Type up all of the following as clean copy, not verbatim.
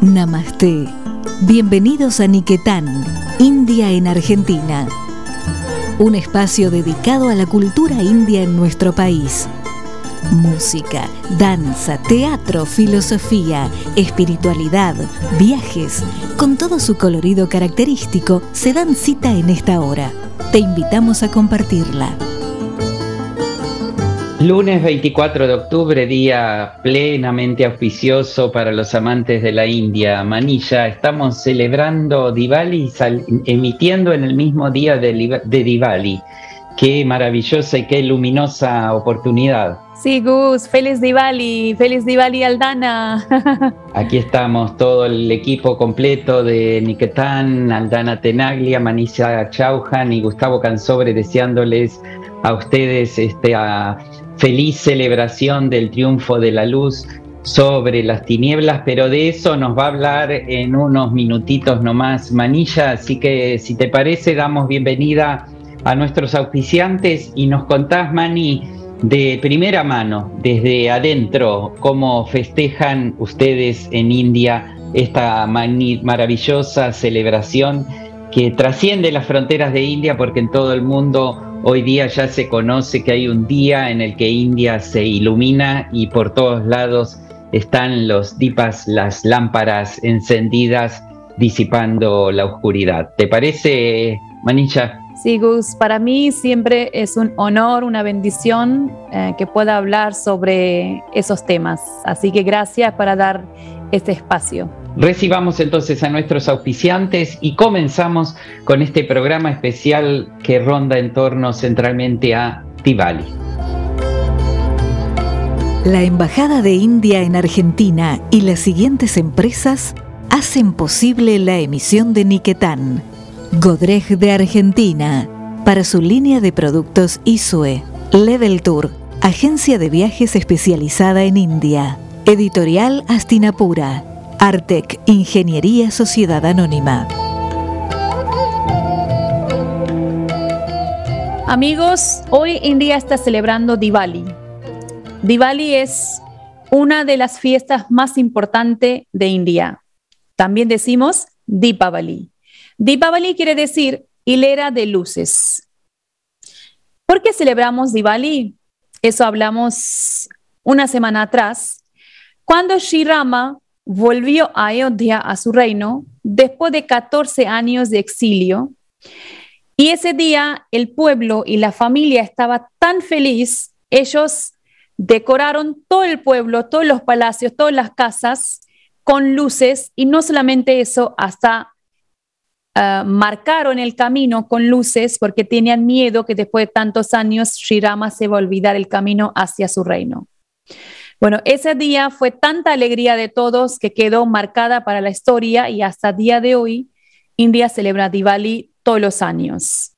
Namaste. Bienvenidos a Niquetán, India en Argentina. Un espacio dedicado a la cultura india en nuestro país. Música, danza, teatro, filosofía, espiritualidad, viajes, con todo su colorido característico, se dan cita en esta hora. Te invitamos a compartirla. Lunes 24 de octubre, día plenamente auspicioso para los amantes de la India. Manilla, estamos celebrando Diwali, emitiendo en el mismo día de Diwali. Qué maravillosa y qué luminosa oportunidad. Sí, Gus, feliz Diwali Aldana. Aquí estamos, todo el equipo completo de Niquetán, Aldana Tenaglia, Manisha Chauhan y Gustavo Cansobre, deseándoles a ustedes esta feliz celebración del triunfo de la luz sobre las tinieblas, pero de eso nos va a hablar en unos minutitos nomás Manilla, así que si te parece damos bienvenida a nuestros auspiciantes y nos contás, Mani, de primera mano, desde adentro, cómo festejan ustedes en India esta maravillosa celebración que trasciende las fronteras de India, porque en todo el mundo hoy día ya se conoce que hay un día en el que India se ilumina y por todos lados están los dipas, las lámparas encendidas, disipando la oscuridad. ¿Te parece, Manilla? Sí, Gus, para mí siempre es un honor, una bendición que pueda hablar sobre esos temas. Así que gracias por dar este espacio. Recibamos entonces a nuestros auspiciantes y comenzamos con este programa especial que ronda en torno centralmente a Diwali. La Embajada de India en Argentina y las siguientes empresas hacen posible la emisión de Niquetán. Godrej de Argentina, para su línea de productos ISUE. Level Tour, agencia de viajes especializada en India. Editorial Astinapura. Artec, Ingeniería Sociedad Anónima. Amigos, hoy India está celebrando Diwali. Diwali es una de las fiestas más importantes de India. También decimos Deepavali. Deepavali quiere decir hilera de luces. ¿Por qué celebramos Diwali? Eso hablamos una semana atrás, cuando Sri Rama volvió a Ayodhya, a su reino, después de 14 años de exilio. Y ese día el pueblo y la familia estaban tan felices, ellos decoraron todo el pueblo, todos los palacios, todas las casas con luces, y no solamente eso, hasta marcaron el camino con luces porque tenían miedo que después de tantos años Sri Rama se va a olvidar el camino hacia su reino. Bueno, ese día fue tanta alegría de todos que quedó marcada para la historia y hasta el día de hoy India celebra Diwali todos los años.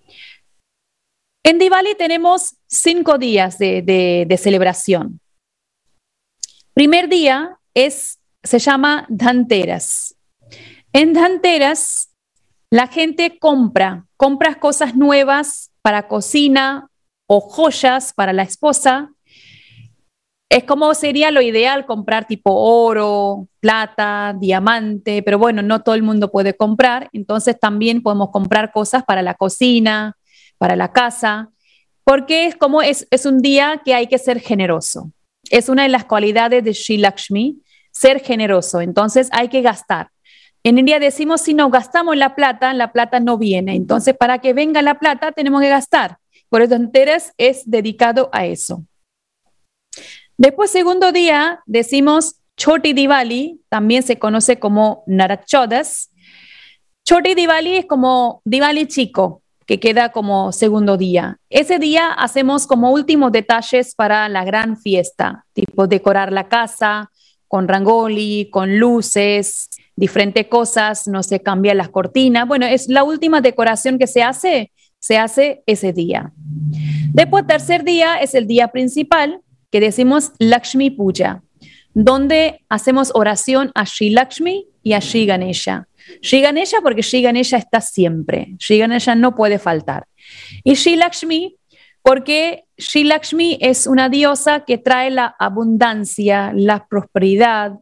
En Diwali tenemos 5 días de celebración. Primer día se llama Dhanteras. En Dhanteras la gente compra cosas nuevas para cocina o joyas para la esposa. Es como sería lo ideal comprar tipo oro, plata, diamante, pero bueno, no todo el mundo puede comprar, entonces también podemos comprar cosas para la cocina, para la casa, porque es un día que hay que ser generoso. Es una de las cualidades de Sri Lakshmi, ser generoso, entonces hay que gastar. En India decimos, si no gastamos la plata no viene. Entonces, para que venga la plata, tenemos que gastar. Por eso, Dhanteras es dedicado a eso. Después, segundo día, decimos Choti Diwali, también se conoce como Narak Chaudas. Choti Diwali es como Diwali chico, que queda como segundo día. Ese día hacemos como últimos detalles para la gran fiesta, tipo decorar la casa con rangoli, con luces, diferentes cosas, no se cambian las cortinas. Bueno, es la última decoración que se hace ese día. Después, tercer día es el día principal, que decimos Lakshmi Puja, donde hacemos oración a Sri Lakshmi y a Sri Ganesha. Sri Ganesha porque Sri Ganesha está siempre. Sri Ganesha no puede faltar. Y Sri Lakshmi porque Sri Lakshmi es una diosa que trae la abundancia, la prosperidad,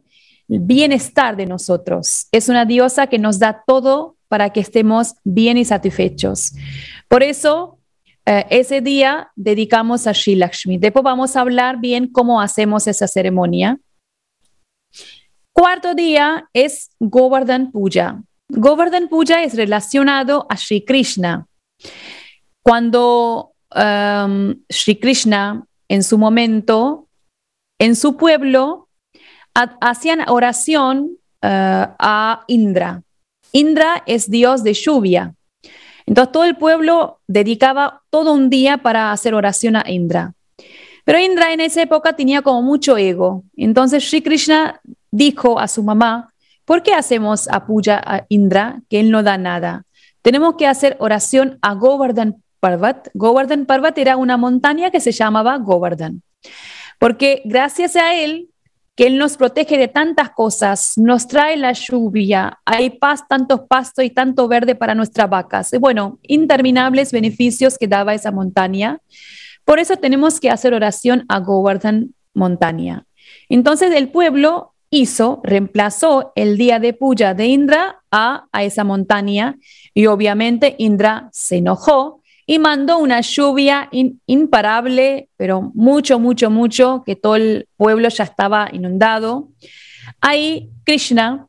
bienestar de nosotros. Es una diosa que nos da todo para que estemos bien y satisfechos. Por eso, ese día dedicamos a Sri Lakshmi. Después vamos a hablar bien cómo hacemos esa ceremonia. Cuarto día es Govardhan Puja. Govardhan Puja es relacionado a Sri Krishna. Cuando Sri Krishna, en su momento, en su pueblo, hacían oración a Indra. Indra es dios de lluvia. Entonces todo el pueblo dedicaba todo un día para hacer oración a Indra. Pero Indra en esa época tenía como mucho ego. Entonces Sri Krishna dijo a su mamá, ¿por qué hacemos a puja a Indra, que él no da nada? Tenemos que hacer oración a Govardhan Parvat. Govardhan Parvat era una montaña que se llamaba Govardhan. Porque gracias a él, que él nos protege de tantas cosas, nos trae la lluvia, hay paz, tantos pastos y tanto verde para nuestras vacas. Y bueno, interminables beneficios que daba esa montaña. Por eso tenemos que hacer oración a Govardhan montaña. Entonces el pueblo reemplazó el día de puja de Indra a esa montaña y obviamente Indra se enojó y mandó una lluvia imparable, pero mucho, que todo el pueblo ya estaba inundado. Ahí Krishna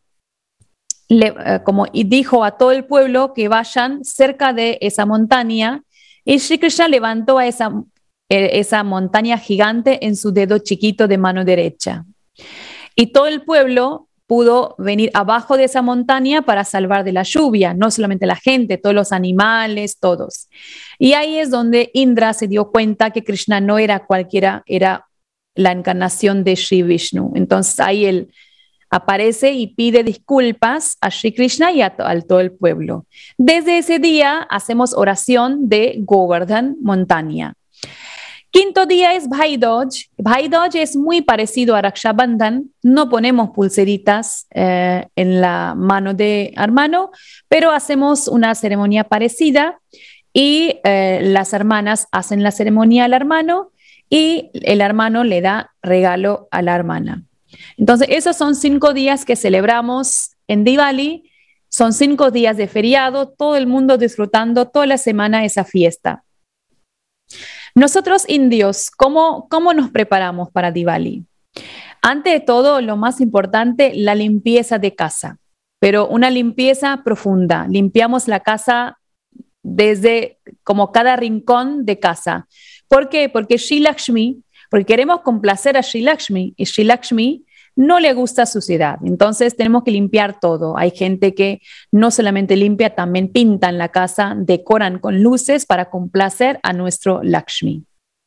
dijo a todo el pueblo que vayan cerca de esa montaña y Sri Krishna levantó a esa montaña gigante en su dedo chiquito de mano derecha. Y todo el pueblo pudo venir abajo de esa montaña para salvar de la lluvia, no solamente la gente, todos los animales, todos. Y ahí es donde Indra se dio cuenta que Krishna no era cualquiera, era la encarnación de Sri Vishnu. Entonces ahí él aparece y pide disculpas a Sri Krishna y a todo el pueblo. Desde ese día hacemos oración de Govardhan montaña. Quinto día es Bhai Dooj. Bhai Dooj es muy parecido a Raksha Bandhan. No ponemos pulseritas en la mano de hermano, pero hacemos una ceremonia parecida y las hermanas hacen la ceremonia al hermano y el hermano le da regalo a la hermana. Entonces, esos son 5 días que celebramos en Diwali. Son 5 días de feriado, todo el mundo disfrutando toda la semana esa fiesta. Nosotros indios, ¿cómo nos preparamos para Diwali? Antes de todo, lo más importante, la limpieza de casa, pero una limpieza profunda. Limpiamos la casa desde como cada rincón de casa. ¿Por qué? Porque queremos complacer a Sri Lakshmi y Sri Lakshmi no le gusta suciedad. Entonces tenemos que limpiar todo. Hay gente que no solamente limpia, también pintan la casa, decoran con luces para complacer a nuestro Lakshmi.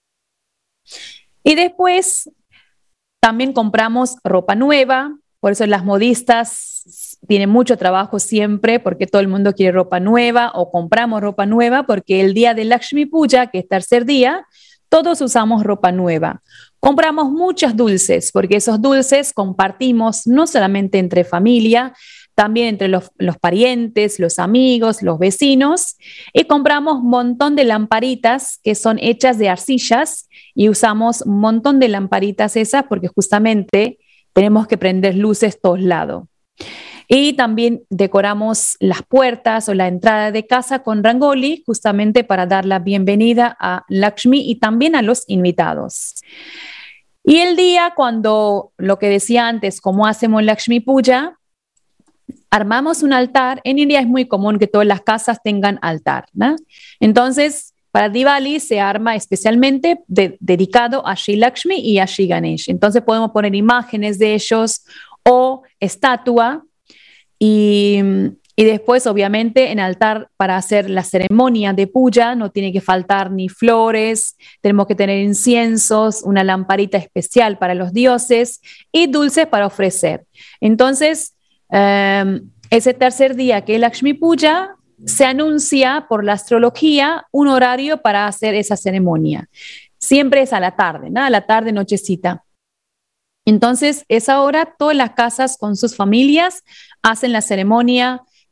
Y después también compramos ropa nueva. Por eso las modistas tienen mucho trabajo siempre porque todo el mundo quiere ropa nueva o compramos ropa nueva porque el día de Lakshmi Puja, que es tercer día, todos usamos ropa nueva. Compramos muchos dulces porque esos dulces compartimos no solamente entre familia, también entre los parientes, los amigos, los vecinos, y compramos un montón de lamparitas que son hechas de arcillas y usamos un montón de lamparitas esas porque justamente tenemos que prender luces todos lados. Y también decoramos las puertas o la entrada de casa con rangoli, justamente para dar la bienvenida a Lakshmi y también a los invitados. Y el día cuando, lo que decía antes, como hacemos Lakshmi Puja, armamos un altar. En India es muy común que todas las casas tengan altar, ¿no? Entonces, para Diwali se arma especialmente dedicado a Sri Lakshmi y a Sri Ganesh. Entonces podemos poner imágenes de ellos o estatua. Y después, obviamente, en altar para hacer la ceremonia de puja no tiene que faltar ni flores, tenemos que tener inciensos, una lamparita especial para los dioses y dulces para ofrecer. Entonces, ese tercer día que es Lakshmi Puja, se anuncia por la astrología un horario para hacer esa ceremonia. Siempre es a la tarde, ¿no? A la tarde, nochecita. Entonces, esa hora, todas las casas con sus familias hacen la ceremonia,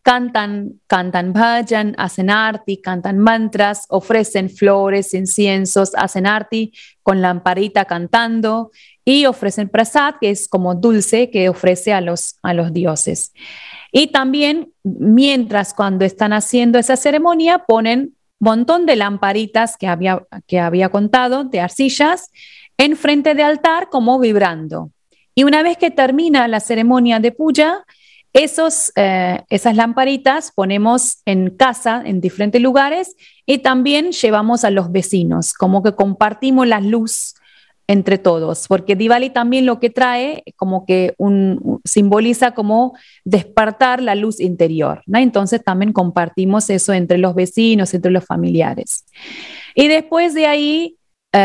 cantan bhajan, hacen arti, cantan mantras, ofrecen flores, inciensos, hacen arti con lamparita cantando y ofrecen prasad, que es como dulce que ofrece a los dioses. Y también, mientras cuando están haciendo esa ceremonia, ponen un montón de lamparitas que había contado, de arcillas, enfrente del altar como vibrando. Y una vez que termina la ceremonia de puja, esas lamparitas ponemos en casa, en diferentes lugares, y también llevamos a los vecinos, como que compartimos la luz entre todos, porque Diwali también lo que trae como que simboliza como despertar la luz interior, ¿no? Entonces también compartimos eso entre los vecinos, entre los familiares. Y después de ahí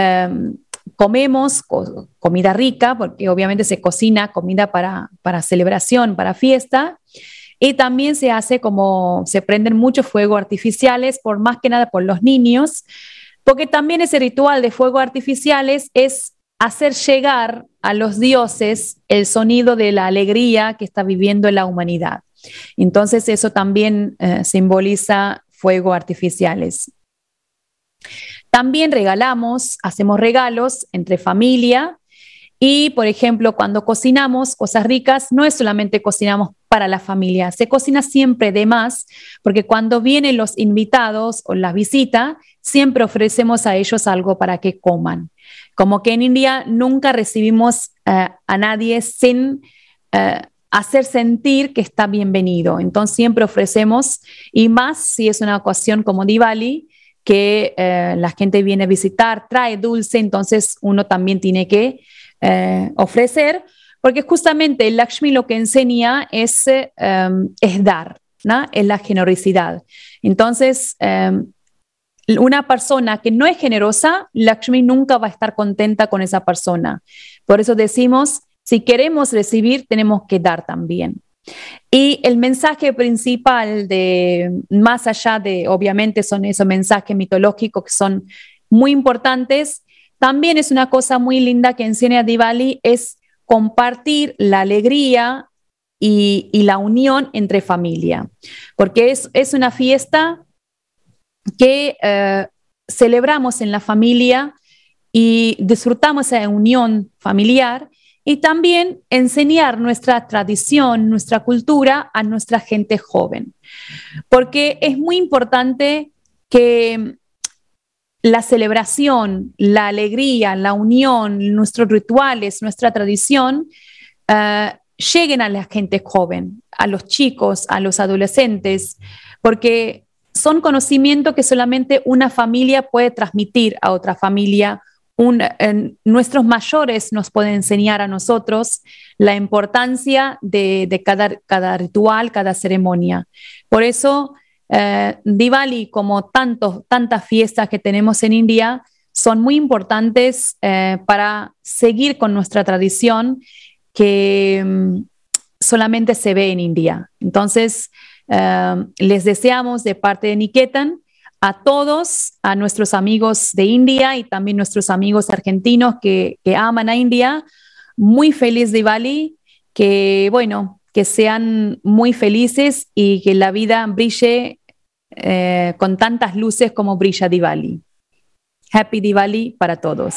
comemos comida rica, porque obviamente se cocina comida para celebración, para fiesta, y también se prenden muchos fuegos artificiales, por más que nada por los niños, porque también ese ritual de fuegos artificiales es hacer llegar a los dioses el sonido de la alegría que está viviendo la humanidad. Entonces eso también simboliza fuegos artificiales. También hacemos regalos entre familia y, por ejemplo, cuando cocinamos cosas ricas, no es solamente cocinamos para la familia, se cocina siempre de más, porque cuando vienen los invitados o la visita, siempre ofrecemos a ellos algo para que coman. Como que en India nunca recibimos a nadie sin hacer sentir que está bienvenido. Entonces siempre ofrecemos, y más si es una ocasión como Diwali, que la gente viene a visitar, trae dulce, entonces uno también tiene que ofrecer, porque justamente el Lakshmi lo que enseña es dar, ¿no? Es la generosidad. Entonces, una persona que no es generosa, Lakshmi nunca va a estar contenta con esa persona. Por eso decimos, si queremos recibir, tenemos que dar también. Y el mensaje principal más allá de, obviamente son esos mensajes mitológicos que son muy importantes, también es una cosa muy linda que enseña Diwali, es compartir la alegría y la unión entre familia, porque es una fiesta que celebramos en la familia y disfrutamos esa unión familiar, y también enseñar nuestra tradición, nuestra cultura a nuestra gente joven. Porque es muy importante que la celebración, la alegría, la unión, nuestros rituales, nuestra tradición lleguen a la gente joven, a los chicos, a los adolescentes, porque son conocimientos que solamente una familia puede transmitir a otra familia. Nuestros mayores nos pueden enseñar a nosotros la importancia de cada ritual, cada ceremonia. Por eso, Diwali, como tantas fiestas que tenemos en India, son muy importantes para seguir con nuestra tradición que solamente se ve en India. Entonces, les deseamos de parte de Niketan a todos, a nuestros amigos de India y también nuestros amigos argentinos que aman a India, muy feliz Diwali, que sean muy felices y que la vida brille con tantas luces como brilla Diwali. Happy Diwali para todos.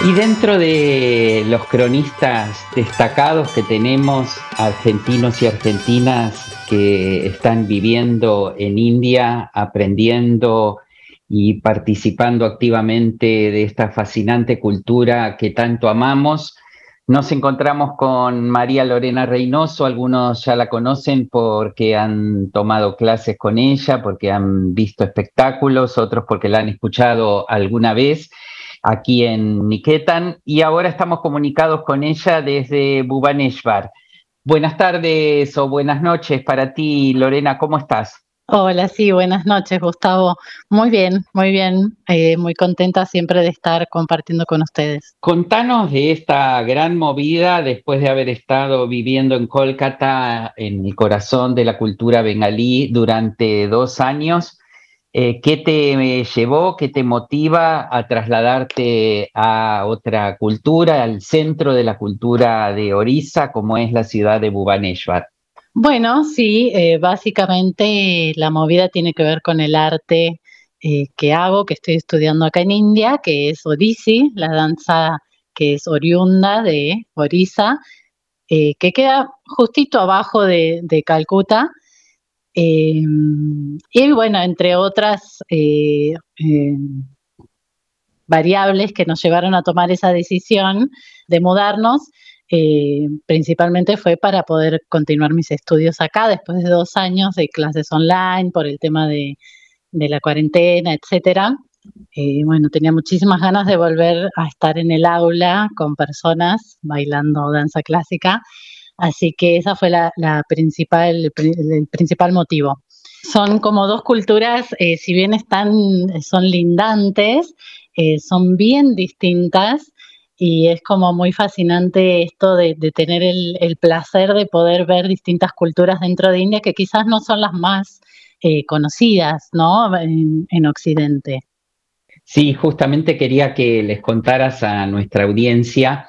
Y dentro de los cronistas destacados que tenemos, argentinos y argentinas que están viviendo en India, aprendiendo y participando activamente de esta fascinante cultura que tanto amamos, nos encontramos con María Lorena Reynoso. Algunos ya la conocen porque han tomado clases con ella, porque han visto espectáculos, otros porque la han escuchado alguna vez aquí en Niketan, y ahora estamos comunicados con ella desde Bhubaneswar. Buenas tardes o buenas noches para ti, Lorena, ¿cómo estás? Hola, sí, buenas noches, Gustavo. Muy bien, muy bien. Muy contenta siempre de estar compartiendo con ustedes. Contanos de esta gran movida después de haber estado viviendo en Kolkata, en el corazón de la cultura bengalí durante 2 años. ¿Qué te llevó, qué te motiva a trasladarte a otra cultura, al centro de la cultura de Orissa, como es la ciudad de Bhubaneswar? Bueno, sí, básicamente la movida tiene que ver con el arte que hago, que estoy estudiando acá en India, que es Odissi, la danza que es oriunda de Orissa, que queda justito abajo de Calcuta. Y bueno, entre otras variables que nos llevaron a tomar esa decisión de mudarnos, principalmente fue para poder continuar mis estudios acá después de 2 años de clases online por el tema de la cuarentena, etcétera. Bueno, tenía muchísimas ganas de volver a estar en el aula con personas bailando danza clásica, así que esa fue el principal motivo. Son como 2 culturas, si bien son lindantes, son bien distintas, y es como muy fascinante esto de tener el placer de poder ver distintas culturas dentro de India que quizás no son las más conocidas, ¿no? En Occidente. Sí, justamente quería que les contaras a nuestra audiencia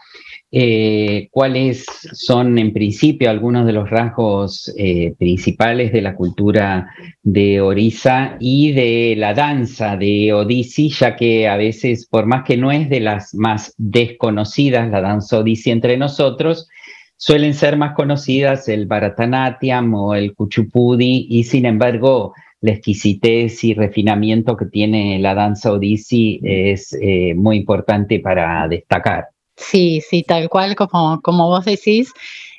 cuáles son en principio algunos de los rasgos principales de la cultura de Orissa y de la danza de Odissi, ya que a veces, por más que no es de las más desconocidas la danza Odissi entre nosotros, suelen ser más conocidas el Bharatanatyam o el Kuchipudi, y sin embargo la exquisitez y refinamiento que tiene la danza Odissi es muy importante para destacar. Sí, sí, tal cual como vos decís.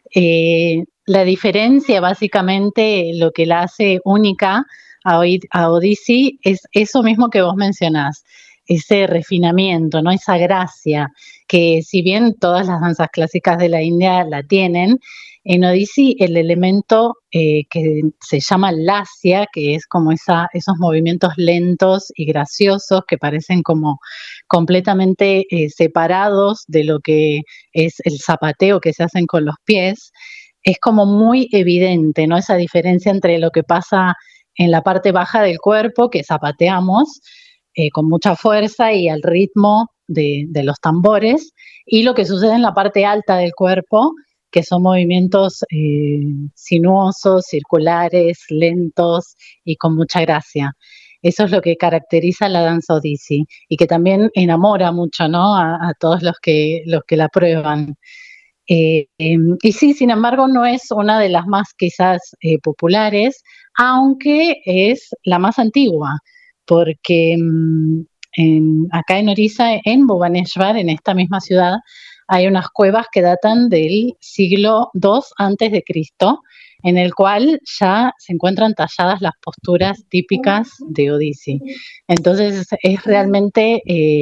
La diferencia, básicamente, lo que la hace única a Odissi es eso mismo que vos mencionás, ese refinamiento, ¿no? Esa gracia, que si bien todas las danzas clásicas de la India la tienen, en Odissi el elemento que se llama lasya, que es como esos movimientos lentos y graciosos que parecen como completamente separados de lo que es el zapateo que se hacen con los pies, es como muy evidente, ¿no? Esa diferencia entre lo que pasa en la parte baja del cuerpo, que zapateamos con mucha fuerza y al ritmo de los tambores, y lo que sucede en la parte alta del cuerpo, que son movimientos sinuosos, circulares, lentos y con mucha gracia. Eso es lo que caracteriza la danza Odissi y que también enamora mucho, ¿no? a todos los que la prueban. Y sí, sin embargo, no es una de las más quizás populares, aunque es la más antigua, porque acá en Orissa, en Bhubaneswar, en esta misma ciudad, hay unas cuevas que datan del siglo II antes de Cristo, en el cual ya se encuentran talladas las posturas típicas de Odissi. Entonces es realmente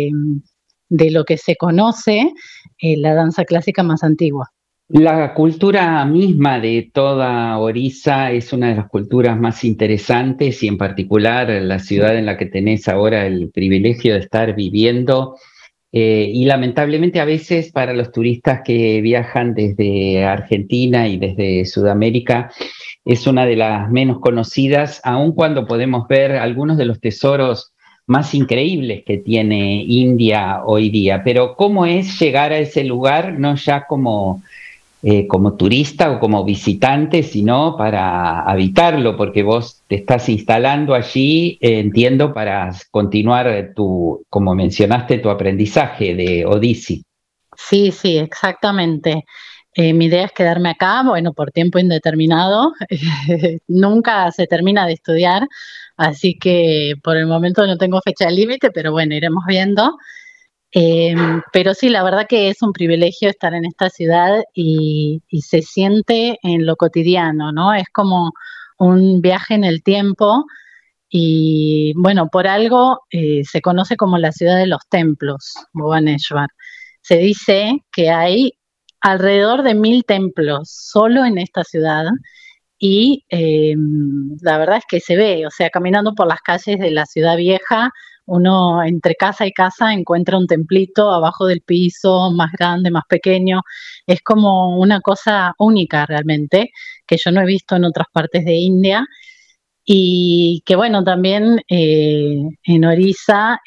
de lo que se conoce la danza clásica más antigua. La cultura misma de toda Orissa es una de las culturas más interesantes, y en particular la ciudad en la que tenés ahora el privilegio de estar viviendo. Y lamentablemente a veces para los turistas que viajan desde Argentina y desde Sudamérica es una de las menos conocidas, aun cuando podemos ver algunos de los tesoros más increíbles que tiene India hoy día. Pero ¿cómo es llegar a ese lugar, no ya como turista o como visitante, sino para habitarlo? Porque vos te estás instalando allí, entiendo, para continuar como mencionaste, tu aprendizaje de Odissi. Sí, sí, exactamente. Mi idea es quedarme acá, bueno, por tiempo indeterminado. Nunca se termina de estudiar, así que por el momento no tengo fecha límite, pero bueno, iremos viendo. Pero sí, la verdad que es un privilegio estar en esta ciudad y se siente en lo cotidiano, ¿no? Es como un viaje en el tiempo y bueno, por algo se conoce como la ciudad de los templos, Bhubaneswar. Se dice que hay alrededor de 1000 templos solo en esta ciudad y la verdad es que se ve, o sea, caminando por las calles de la ciudad vieja, uno entre casa y casa encuentra un templito abajo del piso, más grande, más pequeño. Es como una cosa única realmente, que yo no he visto en otras partes de India. Y que bueno, también en Orissa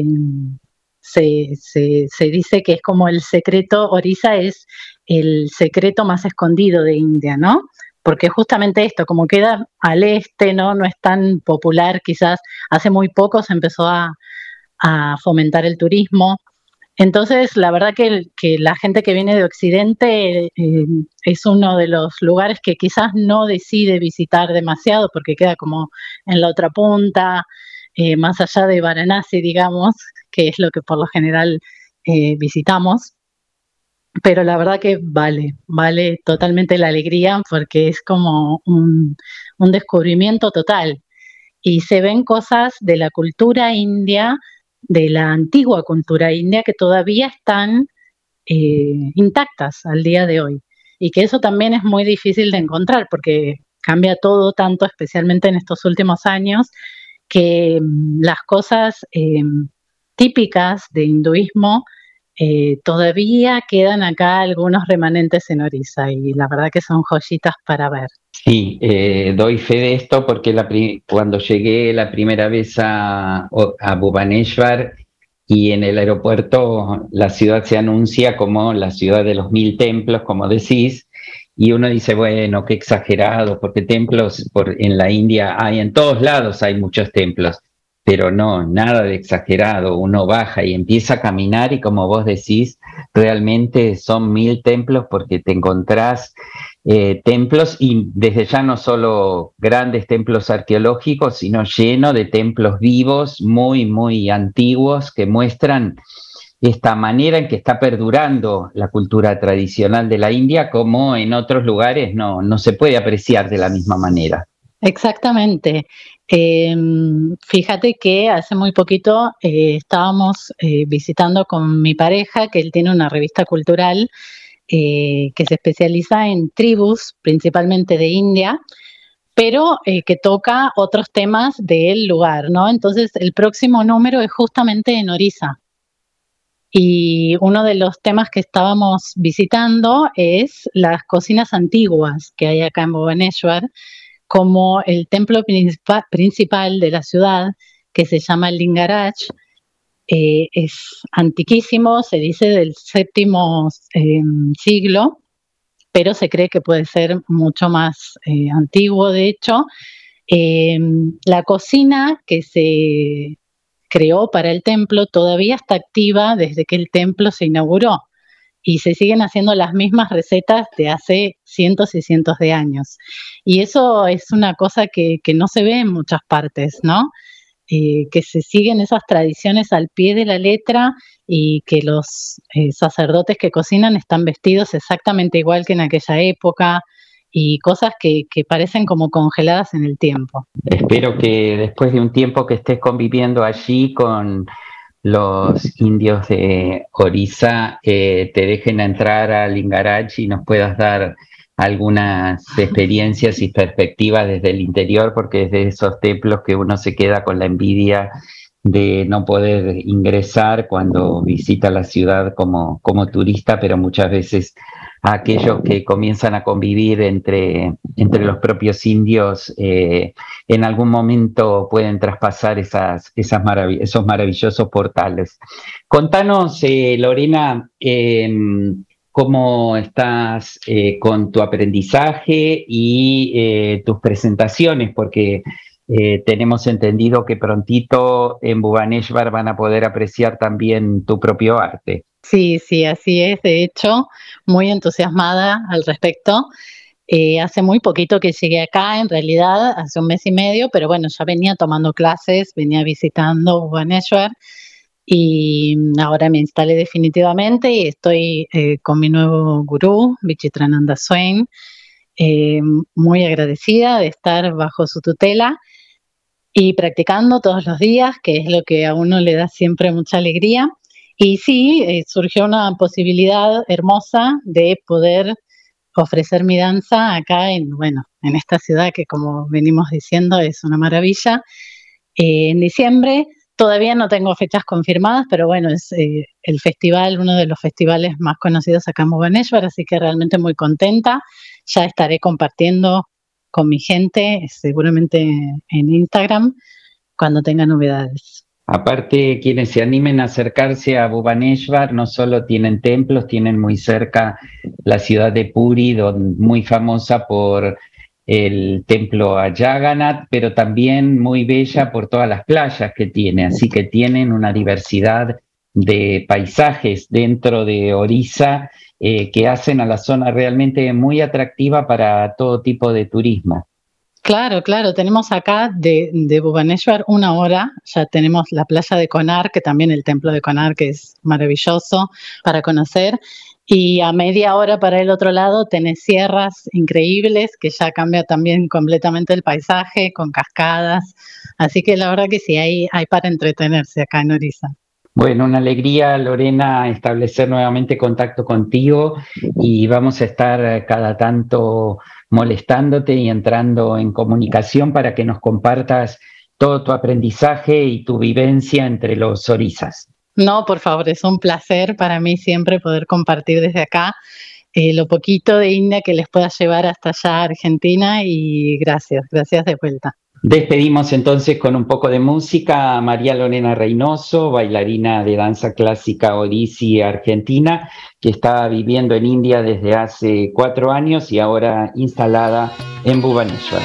se dice que es como el secreto, Orissa es el secreto más escondido de India, ¿no? Porque justamente esto, como queda al este, ¿no? No es tan popular, quizás hace muy poco se empezó a fomentar el turismo. Entonces, la verdad que la gente que viene de Occidente es uno de los lugares que quizás no decide visitar demasiado porque queda como en la otra punta, más allá de Varanasi, digamos, que es lo que por lo general visitamos. Pero la verdad que vale totalmente la alegría porque es como un descubrimiento total y se ven cosas de la cultura india, de la antigua cultura india, que todavía están intactas al día de hoy. Y que eso también es muy difícil de encontrar porque cambia todo tanto, especialmente en estos últimos años, que las cosas típicas de hinduismo todavía quedan acá algunos remanentes en Orissa y la verdad que son joyitas para ver. Sí, doy fe de esto porque cuando llegué la primera vez a Bhubaneswar y en el aeropuerto la ciudad se anuncia como la ciudad de los 1000 templos, como decís, y uno dice, bueno, qué exagerado, porque templos en la India hay en todos lados, hay muchos templos, pero no, nada de exagerado. Uno baja y empieza a caminar y como vos decís, realmente son 1000 templos porque te encontrás templos y desde ya no solo grandes templos arqueológicos, sino lleno de templos vivos, muy, muy antiguos, que muestran esta manera en que está perdurando la cultura tradicional de la India, como en otros lugares no se puede apreciar de la misma manera. Exactamente. Fíjate que hace muy poquito estábamos visitando con mi pareja, que él tiene una revista cultural que se especializa en tribus, principalmente de India, pero que toca otros temas del lugar, ¿no? Entonces, el próximo número es justamente en Orissa. Y uno de los temas que estábamos visitando es las cocinas antiguas que hay acá en Bhubaneswar, como el templo principal de la ciudad, que se llama Lingaraj. Es antiquísimo, se dice del séptimo siglo, pero se cree que puede ser mucho más antiguo, de hecho. La cocina que se creó para el templo todavía está activa desde que el templo se inauguró y se siguen haciendo las mismas recetas de hace cientos y cientos de años. Y eso es una cosa que no se ve en muchas partes, ¿no? Que se siguen esas tradiciones al pie de la letra y que los sacerdotes que cocinan están vestidos exactamente igual que en aquella época y cosas que parecen como congeladas en el tiempo. Espero que después de un tiempo que estés conviviendo allí con los indios de Orissa te dejen entrar a Lingaraj y nos puedas dar algunas experiencias y perspectivas desde el interior, porque es de esos templos que uno se queda con la envidia de no poder ingresar cuando visita la ciudad como turista, pero muchas veces a aquellos que comienzan a convivir entre los propios indios, en algún momento pueden traspasar esos maravillosos portales. Contanos, Lorena, cómo estás con tu aprendizaje y tus presentaciones, porque tenemos entendido que prontito en Bhubaneswar van a poder apreciar también tu propio arte. Sí, así es. De hecho, muy entusiasmada al respecto. Hace muy poquito que llegué acá, en realidad, hace 1 mes y medio, pero bueno, ya venía tomando clases, venía visitando Bhubaneswar y ahora me instalé definitivamente y estoy con mi nuevo gurú, Vichitrananda Swain, muy agradecida de estar bajo su tutela y practicando todos los días, que es lo que a uno le da siempre mucha alegría. Y sí, surgió una posibilidad hermosa de poder ofrecer mi danza acá en esta ciudad que, como venimos diciendo, es una maravilla. En diciembre todavía no tengo fechas confirmadas, pero bueno, es el festival, uno de los festivales más conocidos acá en Bhubaneswar, así que realmente muy contenta. Ya estaré compartiendo con mi gente, seguramente en Instagram, cuando tenga novedades. Aparte, quienes se animen a acercarse a Bhubaneswar no solo tienen templos, tienen muy cerca la ciudad de Puri, muy famosa por el templo a Jagannath, pero también muy bella por todas las playas que tiene, así que tienen una diversidad de paisajes dentro de Orissa que hacen a la zona realmente muy atractiva para todo tipo de turismo. Claro, tenemos acá de Bhubaneswar 1 hora, ya tenemos la playa de Konark, que también el templo de Konark es maravilloso para conocer, y a media hora para el otro lado tenés sierras increíbles que ya cambia también completamente el paisaje con cascadas, así que la verdad que sí, hay para entretenerse acá en Orissa. Bueno, una alegría, Lorena, establecer nuevamente contacto contigo y vamos a estar cada tanto molestándote y entrando en comunicación para que nos compartas todo tu aprendizaje y tu vivencia entre los orissas. No, por favor, es un placer para mí siempre poder compartir desde acá lo poquito de India que les pueda llevar hasta allá a Argentina y gracias de vuelta. Despedimos entonces con un poco de música a María Lorena Reynoso, bailarina de danza clásica Odissi argentina, que está viviendo en India desde hace 4 años y ahora instalada en Bhubaneswar.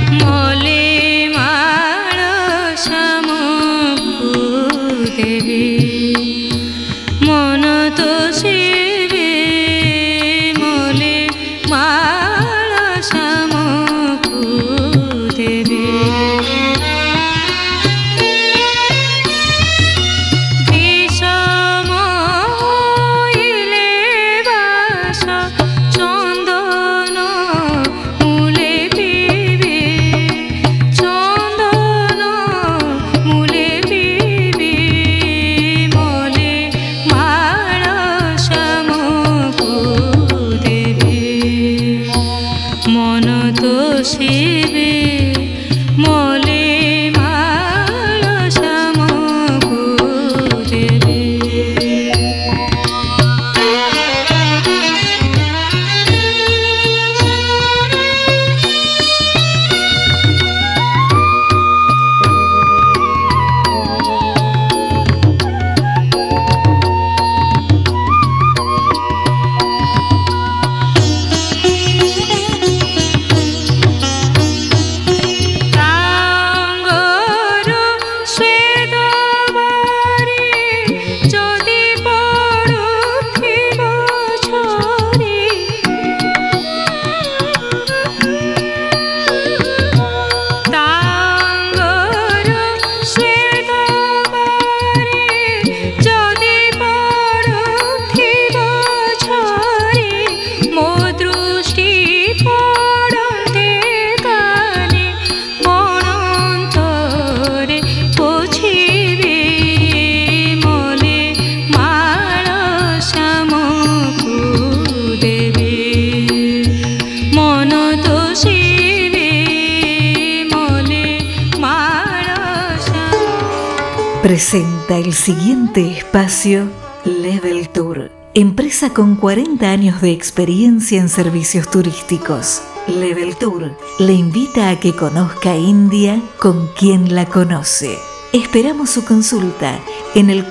Presenta el siguiente espacio Level Tour, empresa con 40 años de experiencia en servicios turísticos. Level Tour le invita a que conozca India con quien la conoce. Esperamos su consulta en el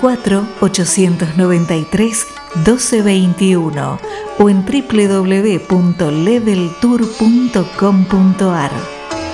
4893-1221 o en www.leveltour.com.ar.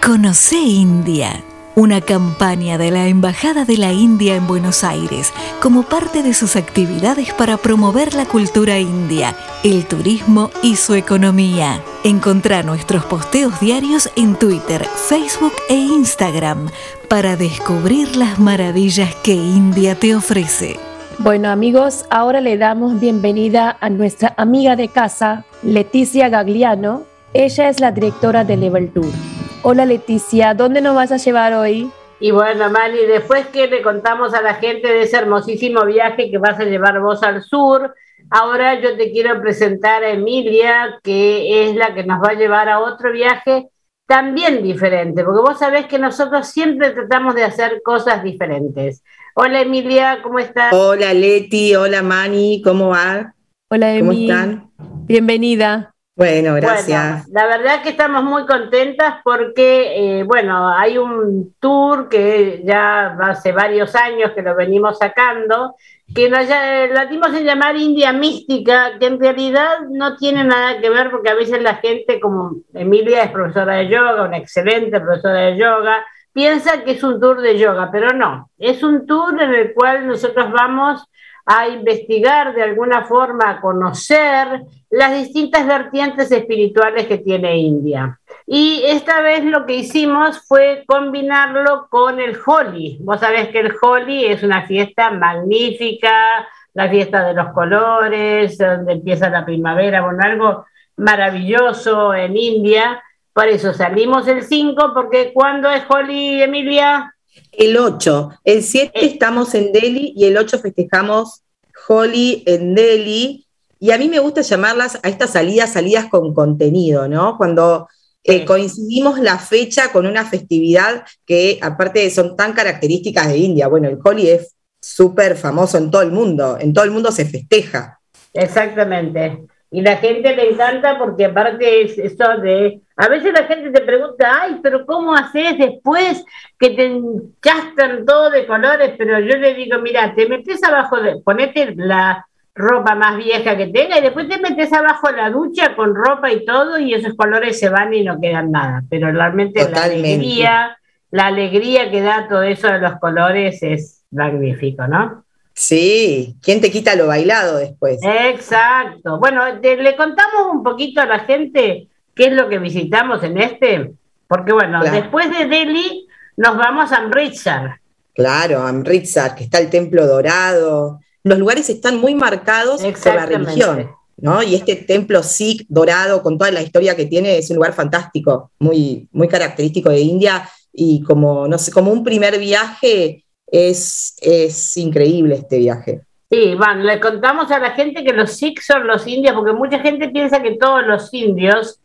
Conocé India, una campaña de la Embajada de la India en Buenos Aires como parte de sus actividades para promover la cultura india, el turismo y su economía. Encontrá nuestros posteos diarios en Twitter, Facebook e Instagram para descubrir las maravillas que India te ofrece. Bueno, amigos, ahora le damos bienvenida a nuestra amiga de casa, Leticia Gagliano. Ella es la directora de Level Tour. Hola Leticia, ¿dónde nos vas a llevar hoy? Y bueno, Mali, después que le contamos a la gente de ese hermosísimo viaje que vas a llevar vos al sur, ahora yo te quiero presentar a Emilia, que es la que nos va a llevar a otro viaje también diferente, porque vos sabés que nosotros siempre tratamos de hacer cosas diferentes. Hola Emilia, ¿cómo estás? Hola Leti, hola Mani, ¿cómo va? Hola ¿Cómo Emi, están? Bienvenida. Bueno, gracias. Bueno, la verdad que estamos muy contentas porque, bueno, hay un tour que ya hace varios años que lo venimos sacando, que la dimos en llamar India Mística, que en realidad no tiene nada que ver porque a veces la gente, como Emilia es profesora de yoga, una excelente profesora de yoga, piensa que es un tour de yoga, pero no, es un tour en el cual nosotros vamos a investigar de alguna forma, a conocer las distintas vertientes espirituales que tiene India. Y esta vez lo que hicimos fue combinarlo con el Holi. Vos sabés que el Holi es una fiesta magnífica, la fiesta de los colores, donde empieza la primavera, bueno, algo maravilloso en India. Por eso salimos el 5, porque ¿cuándo es Holi, Emilia? El 8, el 7 estamos en Delhi y el 8 festejamos Holi en Delhi. Y a mí me gusta llamarlas a estas salidas con contenido, ¿no? Cuando coincidimos la fecha con una festividad que aparte son tan características de India. Bueno, el Holi es súper famoso en todo el mundo se festeja. Exactamente. Y la gente le encanta porque aparte es eso de... A veces la gente te pregunta, ay, pero ¿cómo haces después que te enchascan todo de colores? Pero yo le digo, mira, te metes abajo, ponete la ropa más vieja que tenga y después te metes abajo la ducha con ropa y todo y esos colores se van y no quedan nada. Pero realmente Totalmente. la alegría que da todo eso de los colores es magnífico, ¿no? Sí, ¿quién te quita lo bailado después? Exacto. Bueno, le contamos un poquito a la gente qué es lo que visitamos en porque bueno, Claro. Después de Delhi nos vamos a Amritsar. Claro, Amritsar, que está el templo dorado. Los lugares están muy marcados por la religión, ¿no? Y este templo Sikh dorado, con toda la historia que tiene, es un lugar fantástico, muy, muy característico de India, y como, no sé, como un primer viaje es increíble este viaje. Sí, bueno, le contamos a la gente que los Sikhs son los indios, porque mucha gente piensa que todos los indios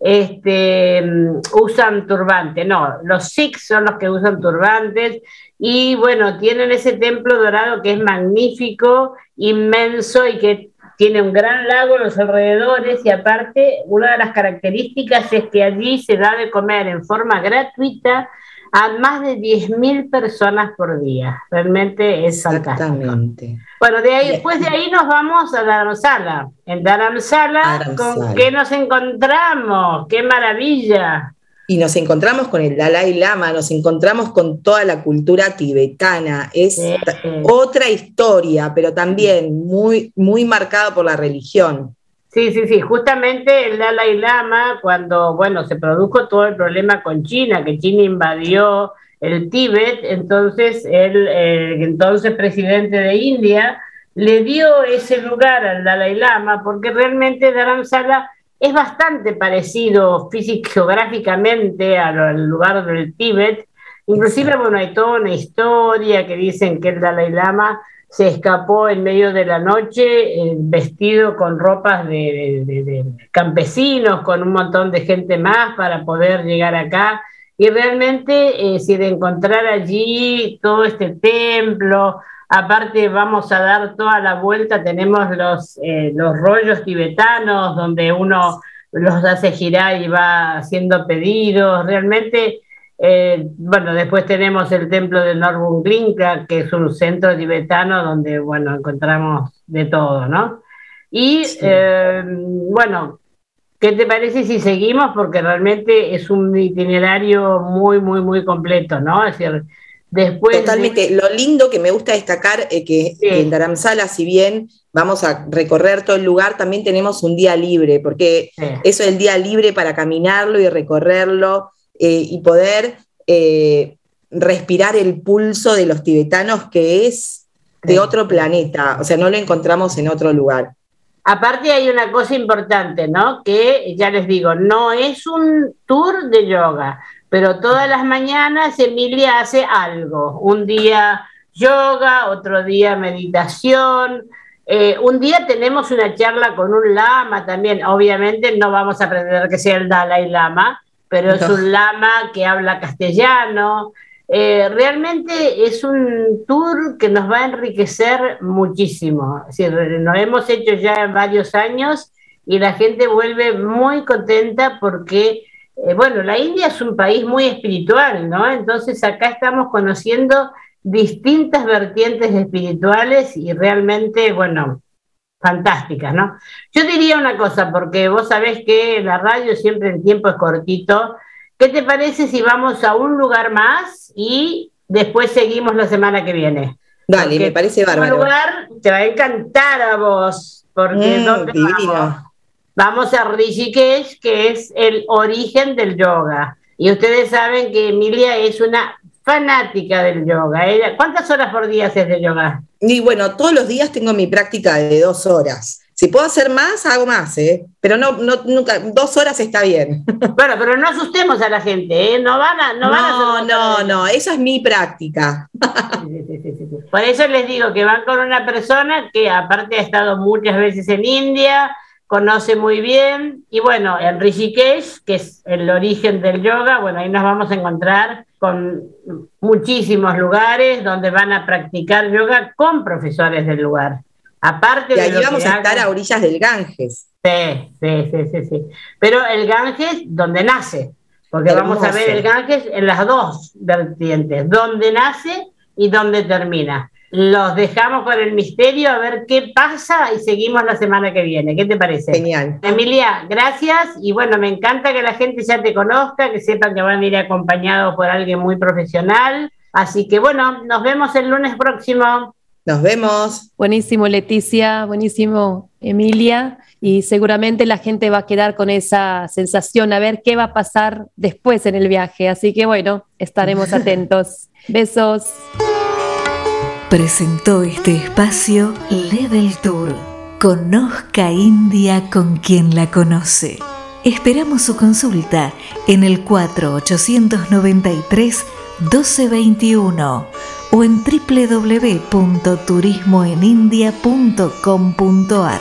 usan turbante. No, los Sikhs son los que usan turbantes y bueno, tienen ese templo dorado que es magnífico, inmenso y que tiene un gran lago en los alrededores y aparte una de las características es que allí se da de comer en forma gratuita a más de 10.000 personas por día. Realmente es fantástico. Bueno, después de ahí nos vamos a Dharamsala. En Dharamsala, ¿con qué nos encontramos? ¡Qué maravilla! Y nos encontramos con el Dalai Lama, nos encontramos con toda la cultura tibetana. Es otra historia, pero también muy, muy marcada por la religión. Sí, justamente el Dalai Lama, cuando, bueno, se produjo todo el problema con China, que China invadió el Tíbet, entonces el entonces presidente de India le dio ese lugar al Dalai Lama, porque realmente Dharamsala es bastante parecido geográficamente al lugar del Tíbet. Inclusive, bueno, hay toda una historia que dicen que el Dalai Lama se escapó en medio de la noche vestido con ropas de campesinos, con un montón de gente más para poder llegar acá. Y realmente, si de encontrar allí todo este templo, aparte vamos a dar toda la vuelta, tenemos los rollos tibetanos donde uno los hace girar y va haciendo pedidos. Realmente... bueno, después tenemos el templo de Norbunglinka, que es un centro tibetano donde, bueno, encontramos de todo, ¿no? Y, bueno, ¿Qué te parece si seguimos? Porque realmente es un itinerario muy, muy, muy completo, ¿no? Es decir, después... Totalmente. Lo lindo que me gusta destacar que en Dharamsala, si bien vamos a recorrer todo el lugar, también tenemos un día libre, porque eso es el día libre para caminarlo y recorrerlo y poder respirar el pulso de los tibetanos, que es de otro planeta, o sea, no lo encontramos en otro lugar. Aparte hay una cosa importante, ¿no? Que ya les digo, no es un tour de yoga, pero todas las mañanas Emilia hace algo. Un día yoga, otro día meditación. Un día tenemos una charla con un lama también. Obviamente no vamos a pretender que sea el Dalai Lama, pero es un lama que habla castellano. Realmente es un tour que nos va a enriquecer muchísimo. Es decir, lo hemos hecho ya en varios años y la gente vuelve muy contenta porque, bueno, la India es un país muy espiritual, ¿no? Entonces acá estamos conociendo distintas vertientes espirituales y realmente, bueno, fantásticas, ¿no? Yo diría una cosa, porque vos sabés que la radio siempre el tiempo es cortito. ¿Qué te parece si vamos a un lugar más y después seguimos la semana que viene? Dale, porque me parece bárbaro. Un lugar te va a encantar a vos, porque ¿dónde vamos? Vamos a Rishikesh, que es el origen del yoga. Y ustedes saben que Emilia es una fanática del yoga. ¿Cuántas horas por día haces de yoga? Y bueno, todos los días tengo mi práctica de 2 horas. Si puedo hacer más, hago más, pero nunca, 2 horas está bien. Bueno, pero no asustemos a la gente, No van a hacer. No, esa es mi práctica. Sí. Por eso les digo que van con una persona que aparte ha estado muchas veces en India, conoce muy bien, y bueno, en Rishikesh, que es el origen del yoga, bueno, ahí nos vamos a encontrar con muchísimos lugares donde van a practicar yoga con profesores del lugar. Aparte y ahí vamos a estar a orillas del Ganges. Sí. Pero el Ganges, donde nace, porque hermoso. Vamos a ver el Ganges en las dos vertientes, donde nace y donde termina. Los dejamos con el misterio a ver qué pasa y seguimos la semana que viene. ¿Qué te parece? Genial. Emilia, gracias. Y bueno, me encanta que la gente ya te conozca, que sepan que van a ir acompañados por alguien muy profesional. Así que bueno, nos vemos el lunes próximo. Nos vemos. Buenísimo, Leticia, buenísimo, Emilia, y seguramente la gente va a quedar con esa sensación, a ver qué va a pasar después en el viaje. Así que bueno, estaremos atentos. Besos. Presentó este espacio Level Tour. Conozca India con quien la conoce. Esperamos su consulta en el 4893-1221 o en www.turismoenindia.com.ar.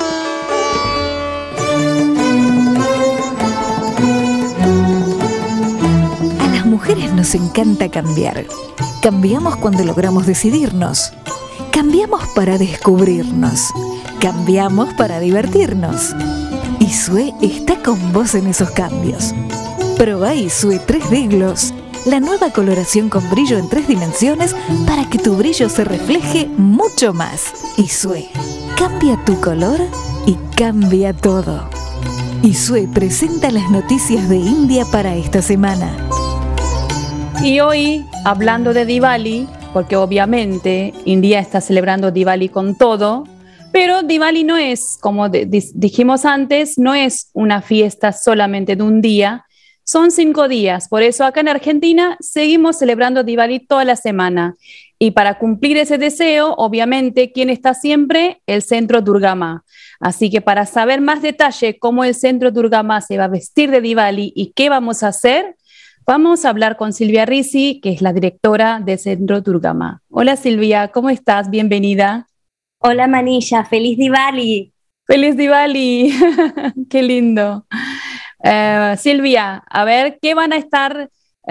A las mujeres nos encanta cambiar. Cambiamos cuando logramos decidirnos. Cambiamos para descubrirnos. Cambiamos para divertirnos. Isue está con vos en esos cambios. Probá Isue 3D Gloss, la nueva coloración con brillo en 3 dimensiones para que tu brillo se refleje mucho más. Isue, cambia tu color y cambia todo. Isue presenta las noticias de India para esta semana. Y hoy, hablando de Diwali, porque obviamente India está celebrando Diwali con todo, pero Diwali no es, como dijimos antes, no es una fiesta solamente de un día, son 5 días. Por eso acá en Argentina seguimos celebrando Diwali toda la semana. Y para cumplir ese deseo, obviamente, ¿quién está siempre? El Centro Durga Ma. Así que para saber más detalle cómo el Centro Durga Ma se va a vestir de Diwali y qué vamos a hacer, vamos a hablar con Silvia Risi, que es la directora del Centro Durga Ma. Hola Silvia, ¿cómo estás? Bienvenida. Hola Manilla, feliz Diwali. ¡Feliz Diwali! ¡Qué lindo! Silvia, a ver, ¿qué van a estar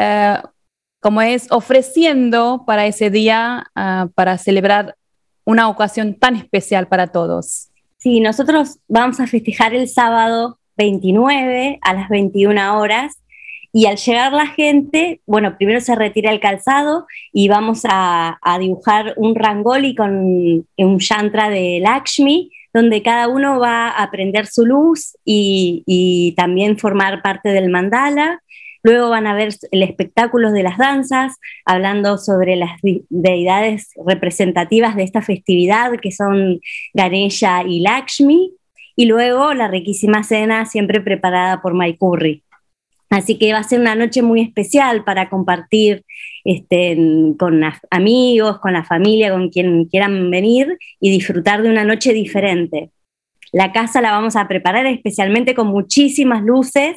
ofreciendo para ese día, para celebrar una ocasión tan especial para todos? Sí, nosotros vamos a festejar el sábado 29 a las 21 horas y al llegar la gente, bueno, primero se retira el calzado y vamos a dibujar un rangoli con un yantra de Lakshmi donde cada uno va a prender su luz y también formar parte del mandala. Luego van a ver el espectáculo de las danzas, hablando sobre las deidades representativas de esta festividad, que son Ganesha y Lakshmi, y luego la riquísima cena, siempre preparada por Mai Curry. Así que va a ser una noche muy especial para compartir con amigos, con la familia, con quien quieran venir y disfrutar de una noche diferente. La casa la vamos a preparar especialmente con muchísimas luces,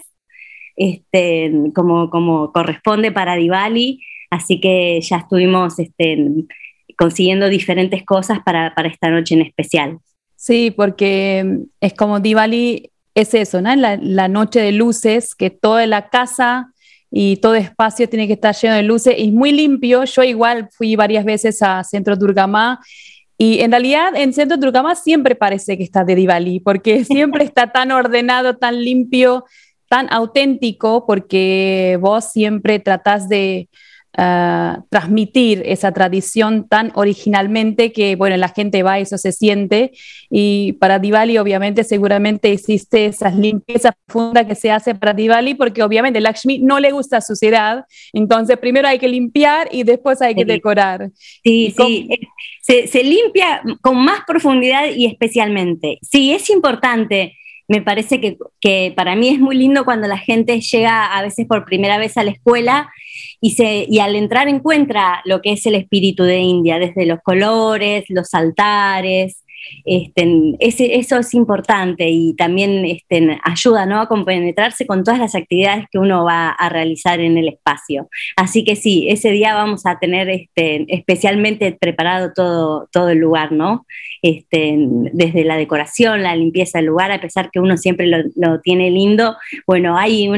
como corresponde para Diwali, así que ya estuvimos consiguiendo diferentes cosas para esta noche en especial. Sí, porque es como Diwali, es eso, ¿no? La noche de luces, que toda la casa y todo espacio tiene que estar lleno de luces y muy limpio. Yo igual fui varias veces a Centro Durga Ma y en realidad en Centro Durga Ma siempre parece que está de Diwali, porque siempre está tan ordenado, tan limpio, tan auténtico, porque vos siempre tratás de transmitir esa tradición tan originalmente que, bueno, la gente va, eso se siente, y para Diwali obviamente seguramente existe esa limpieza profunda que se hace para Diwali, porque obviamente Lakshmi no le gusta suciedad, entonces primero hay que limpiar y después hay que decorar. Sí, se limpia con más profundidad y especialmente. Sí, es importante. Me parece que para mí es muy lindo cuando la gente llega a veces por primera vez a la escuela y al entrar encuentra lo que es el espíritu de India, desde los colores, los altares. Eso es importante y también ayuda, ¿no?, a compenetrarse con todas las actividades que uno va a realizar en el espacio. Así que sí, ese día vamos a tener especialmente preparado todo el lugar, ¿no? Desde la decoración, la limpieza del lugar, a pesar que uno siempre lo tiene lindo, bueno, hay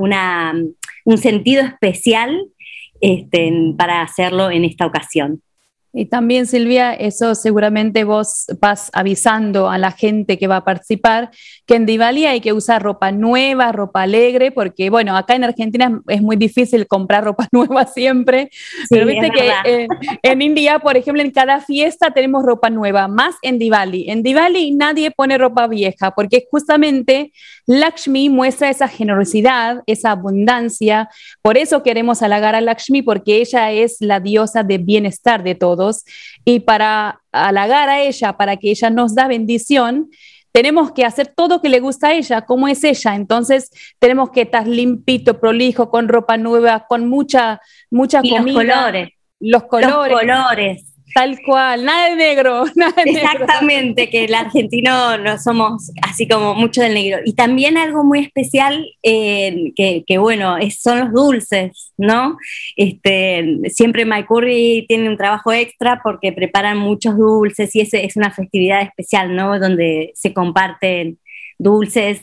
un sentido especial para hacerlo en esta ocasión. Y también, Silvia, eso seguramente vos vas avisando a la gente que va a participar que en Diwali hay que usar ropa nueva, ropa alegre, porque bueno, acá en Argentina es muy difícil comprar ropa nueva siempre, sí, pero viste que en India, por ejemplo, en cada fiesta tenemos ropa nueva, más en Diwali. En Diwali nadie pone ropa vieja, porque justamente Lakshmi muestra esa generosidad, esa abundancia, por eso queremos halagar a Lakshmi, porque ella es la diosa de bienestar de todos. Y para halagar a ella, para que ella nos da bendición, tenemos que hacer todo lo que le gusta a ella, como es ella. Entonces tenemos que estar limpito, prolijo, con ropa nueva, con mucha y comida. Los colores. Tal cual, nada de negro. Exactamente, negro. Que el argentino no somos así como mucho del negro. Y también algo muy especial, que bueno, son los dulces, ¿no? Siempre Mai Curry tiene un trabajo extra porque preparan muchos dulces y es una festividad especial, ¿no? Donde se comparten dulces,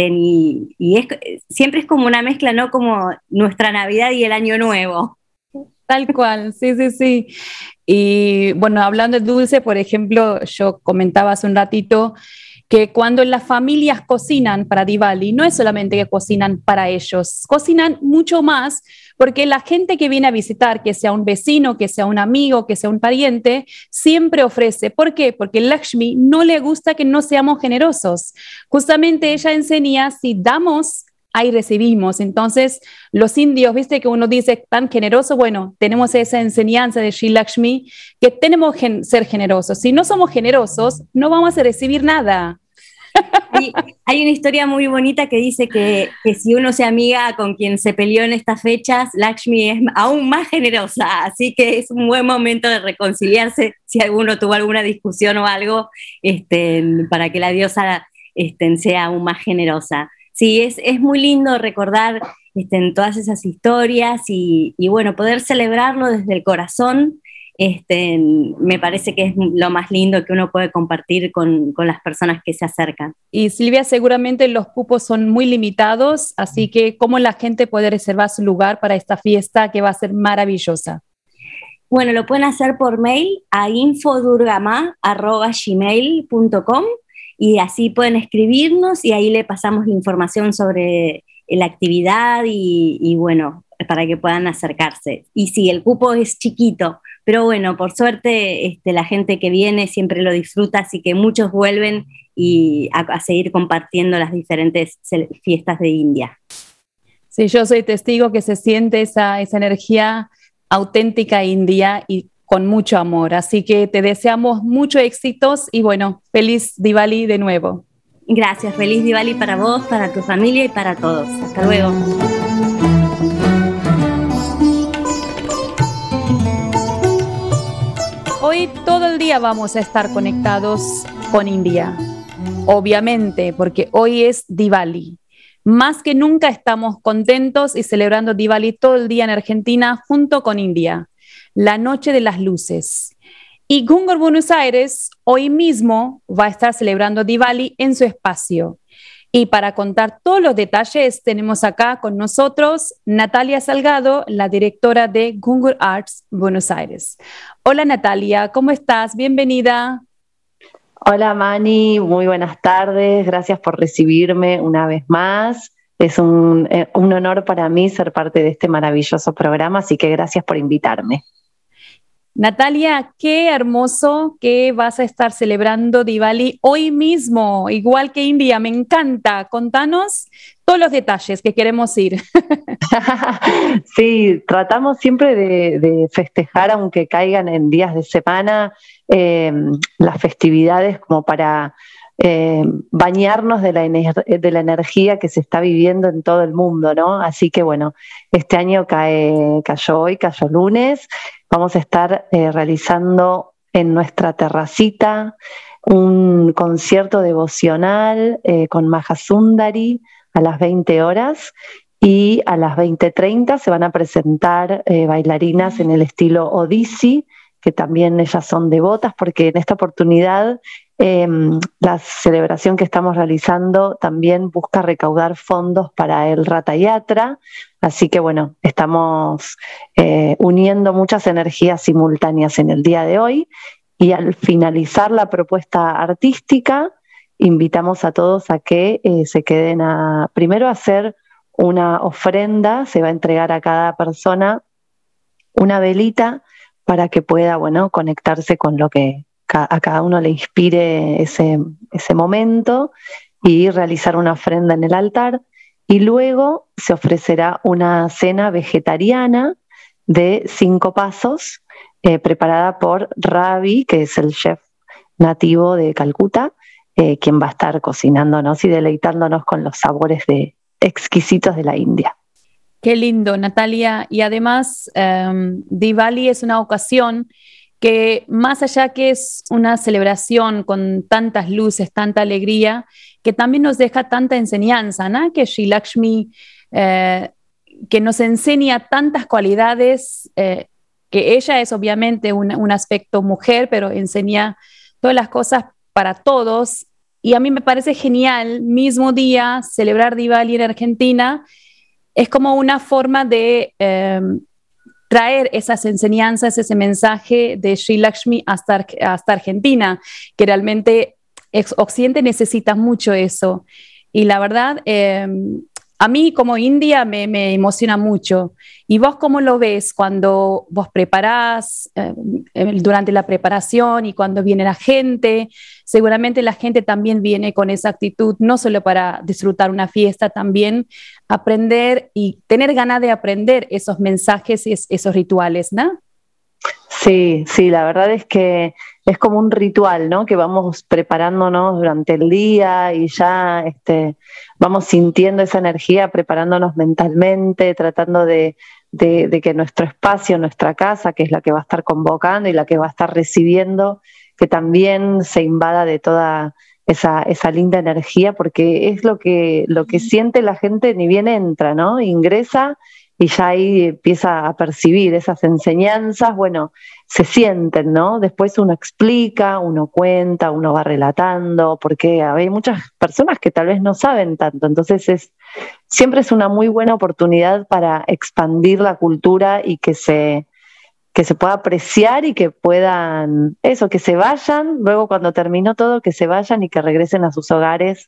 siempre es como una mezcla, ¿no? Como nuestra Navidad y el Año Nuevo. Tal cual, sí. Y bueno, hablando de dulce, por ejemplo, yo comentaba hace un ratito que cuando las familias cocinan para Diwali, no es solamente que cocinan para ellos, cocinan mucho más, porque la gente que viene a visitar, que sea un vecino, que sea un amigo, que sea un pariente, siempre ofrece. ¿Por qué? Porque Lakshmi no le gusta que no seamos generosos. Justamente ella enseña, si damos, ahí recibimos. Entonces, los indios, viste que uno dice tan generoso, bueno, tenemos esa enseñanza de Sri Lakshmi, que tenemos que ser generosos. Si no somos generosos, no vamos a recibir nada. Hay una historia muy bonita que dice que si uno se amiga con quien se peleó en estas fechas, Lakshmi es aún más generosa, así que es un buen momento de reconciliarse si alguno tuvo alguna discusión o algo, para que la diosa sea aún más generosa. Sí, es muy lindo recordar todas esas historias y bueno, poder celebrarlo desde el corazón, me parece que es lo más lindo que uno puede compartir con las personas que se acercan. Y Silvia, seguramente los cupos son muy limitados, así que ¿cómo la gente puede reservar su lugar para esta fiesta que va a ser maravillosa? Bueno, lo pueden hacer por mail a infodurgama@gmail.com y así pueden escribirnos y ahí le pasamos la información sobre la actividad y bueno, para que puedan acercarse. Y sí, el cupo es chiquito pero bueno, por suerte la gente que viene siempre lo disfruta, así que muchos vuelven y a seguir compartiendo las diferentes fiestas de India. Sí, yo soy testigo que se siente esa energía auténtica india y con mucho amor. Así que te deseamos muchos éxitos y bueno, feliz Diwali de nuevo. Gracias, feliz Diwali para vos, para tu familia y para todos. Hasta luego. Hoy todo el día vamos a estar conectados con India, obviamente, porque hoy es Diwali. Más que nunca estamos contentos y celebrando Diwali todo el día en Argentina junto con India, la noche de las luces. Y Ghungur Buenos Aires hoy mismo va a estar celebrando Diwali en su espacio. Y para contar todos los detalles tenemos acá con nosotros Natalia Salgado, la directora de Ghungur Arts Buenos Aires. Hola Natalia, ¿cómo estás? Bienvenida. Hola Mani, muy buenas tardes, gracias por recibirme una vez más. Es un honor para mí ser parte de este maravilloso programa, así que gracias por invitarme. Natalia, qué hermoso que vas a estar celebrando Diwali hoy mismo, igual que India, me encanta. Contanos todos los detalles que queremos ir. Sí, tratamos siempre de festejar, aunque caigan en días de semana, las festividades como para bañarnos de la energía que se está viviendo en todo el mundo, ¿no? Así que bueno, este año cayó hoy, cayó lunes. Vamos a estar realizando en nuestra terracita un concierto devocional con Mahasundari a las 20 horas y a las 20:30 se van a presentar bailarinas en el estilo Odissi, que también ellas son devotas, porque en esta oportunidad la celebración que estamos realizando también busca recaudar fondos para el Ratha Yatra, así que bueno, estamos uniendo muchas energías simultáneas en el día de hoy y al finalizar la propuesta artística invitamos a todos a que se queden primero a hacer una ofrenda, se va a entregar a cada persona una velita para que pueda, bueno, conectarse con lo que a cada uno le inspire ese momento y realizar una ofrenda en el altar. Y luego se ofrecerá una cena vegetariana de 5 pasos preparada por Ravi, que es el chef nativo de Calcuta, quien va a estar cocinándonos y deleitándonos con los sabores exquisitos de la India. Qué lindo, Natalia. Y además, Diwali es una ocasión que más allá que es una celebración con tantas luces, tanta alegría, que también nos deja tanta enseñanza, ¿no? Que Sri Lakshmi, que nos enseña tantas cualidades, que ella es obviamente un aspecto mujer, pero enseña todas las cosas para todos. Y a mí me parece genial, mismo día, celebrar Diwali en Argentina, es como una forma de traer esas enseñanzas, ese mensaje de Sri Lakshmi hasta Argentina, que realmente Occidente necesita mucho eso. Y la verdad, a mí como India me emociona mucho. ¿Y vos cómo lo ves cuando vos preparás, durante la preparación y cuando viene la gente? Seguramente la gente también viene con esa actitud, no solo para disfrutar una fiesta, también aprender y tener ganas de aprender esos mensajes y esos rituales, ¿no? Sí, la verdad es que es como un ritual, ¿no? Que vamos preparándonos durante el día y ya vamos sintiendo esa energía, preparándonos mentalmente, tratando de que nuestro espacio, nuestra casa, que es la que va a estar convocando y la que va a estar recibiendo, que también se invada de toda esa linda energía, porque es lo que siente la gente ni bien entra, ¿no? Ingresa y ya ahí empieza a percibir esas enseñanzas, bueno, se sienten, ¿no? Después uno explica, uno cuenta, uno va relatando, porque hay muchas personas que tal vez no saben tanto, entonces siempre es una muy buena oportunidad para expandir la cultura y que se pueda apreciar y que puedan, que se vayan, luego cuando terminó todo, que se vayan y que regresen a sus hogares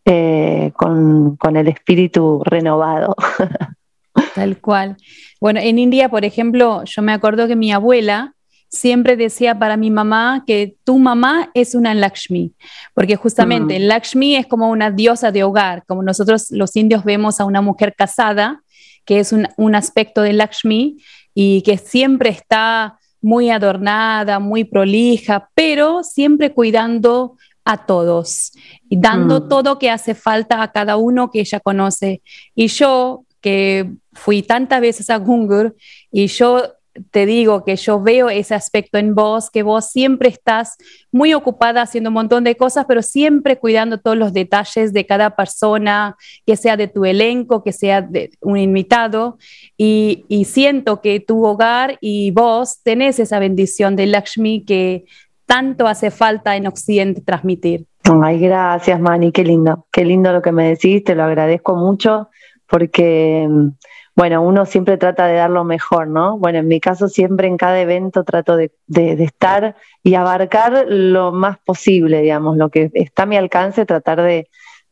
con el espíritu renovado. Tal cual. Bueno, en India, por ejemplo, yo me acuerdo que mi abuela siempre decía para mi mamá que tu mamá es una Lakshmi, porque justamente Lakshmi es como una diosa de hogar, como nosotros los indios vemos a una mujer casada, que es un aspecto de Lakshmi y que siempre está muy adornada, muy prolija, pero siempre cuidando a todos y dando todo que hace falta a cada uno que ella conoce. Y yo, que fui tantas veces a Gungur, y yo te digo que yo veo ese aspecto en vos, que vos siempre estás muy ocupada haciendo un montón de cosas, pero siempre cuidando todos los detalles de cada persona, que sea de tu elenco, que sea de un invitado, y siento que tu hogar y vos tenés esa bendición de Lakshmi que tanto hace falta en Occidente transmitir. Ay, gracias, Mani, qué lindo lo que me decís, te lo agradezco mucho, porque bueno, uno siempre trata de dar lo mejor, ¿no? Bueno, en mi caso siempre en cada evento trato de estar y abarcar lo más posible, digamos, lo que está a mi alcance, tratar de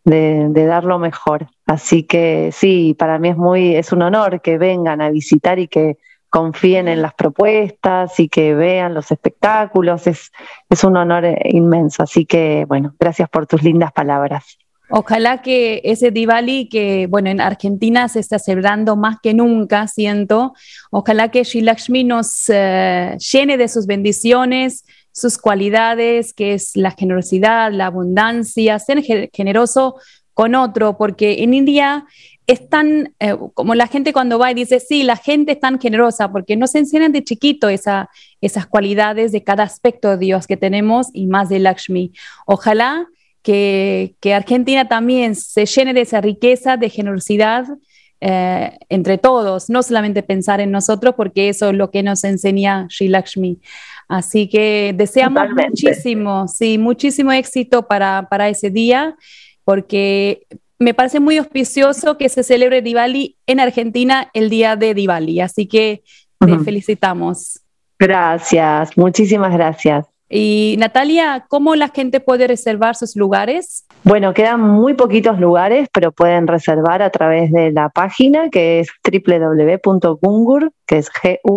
dar lo mejor. Así que sí, para mí es un honor que vengan a visitar y que confíen en las propuestas y que vean los espectáculos, es un honor inmenso. Así que, bueno, gracias por tus lindas palabras. Ojalá que ese Diwali, que bueno, en Argentina se está celebrando más que nunca, siento, ojalá que Sri Lakshmi nos llene de sus bendiciones, sus cualidades, que es la generosidad, la abundancia, ser generoso con otro, porque en India es tan, como la gente cuando va y dice, sí, la gente es tan generosa, porque nos enseñan de chiquito esas cualidades de cada aspecto de Dios que tenemos y más de Lakshmi. Ojalá que Argentina también se llene de esa riqueza de generosidad entre todos, no solamente pensar en nosotros, porque eso es lo que nos enseña Sri Lakshmi. Así que deseamos muchísimo éxito para ese día, porque me parece muy auspicioso que se celebre Diwali en Argentina el día de Diwali. Así que te felicitamos. Gracias, muchísimas gracias. Y Natalia, ¿cómo la gente puede reservar sus lugares? Bueno, quedan muy poquitos lugares, pero pueden reservar a través de la página que es www.gungur, que es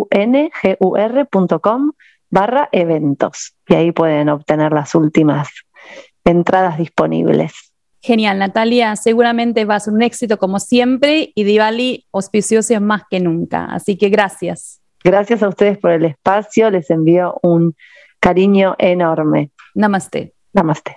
gungur.com/eventos. Y ahí pueden obtener las últimas entradas disponibles. Genial, Natalia, seguramente va a ser un éxito como siempre y Diwali auspicioso más que nunca. Así que gracias. Gracias a ustedes por el espacio, les envío un cariño enorme. Namaste. Namaste.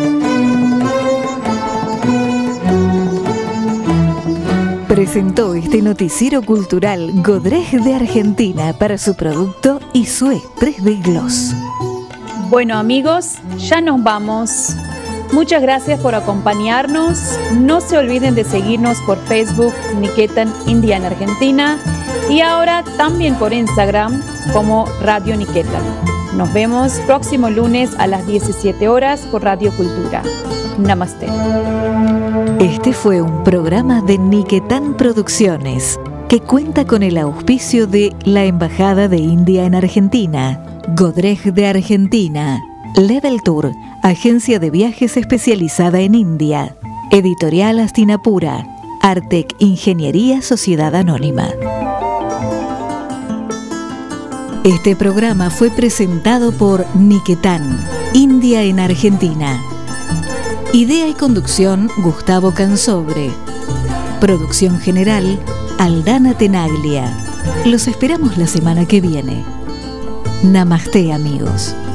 Presentó este noticiero cultural Godrej de Argentina para su producto Isue 3D Gloss. Bueno, amigos, ya nos vamos. Muchas gracias por acompañarnos. No se olviden de seguirnos por Facebook, Niketan India en Argentina, y ahora también por Instagram como Radio Niketan. Nos vemos próximo lunes a las 17 horas por Radio Cultura. Namaste. Este fue un programa de Niketan Producciones que cuenta con el auspicio de la Embajada de India en Argentina, Godrej de Argentina, Level Tour, agencia de viajes especializada en India, Editorial Astinapura, Artec Ingeniería Sociedad Anónima. Este programa fue presentado por Niketan, India en Argentina. Idea y conducción, Gustavo Cansobre. Producción general, Aldana Tenaglia. Los esperamos la semana que viene. Namaste, amigos.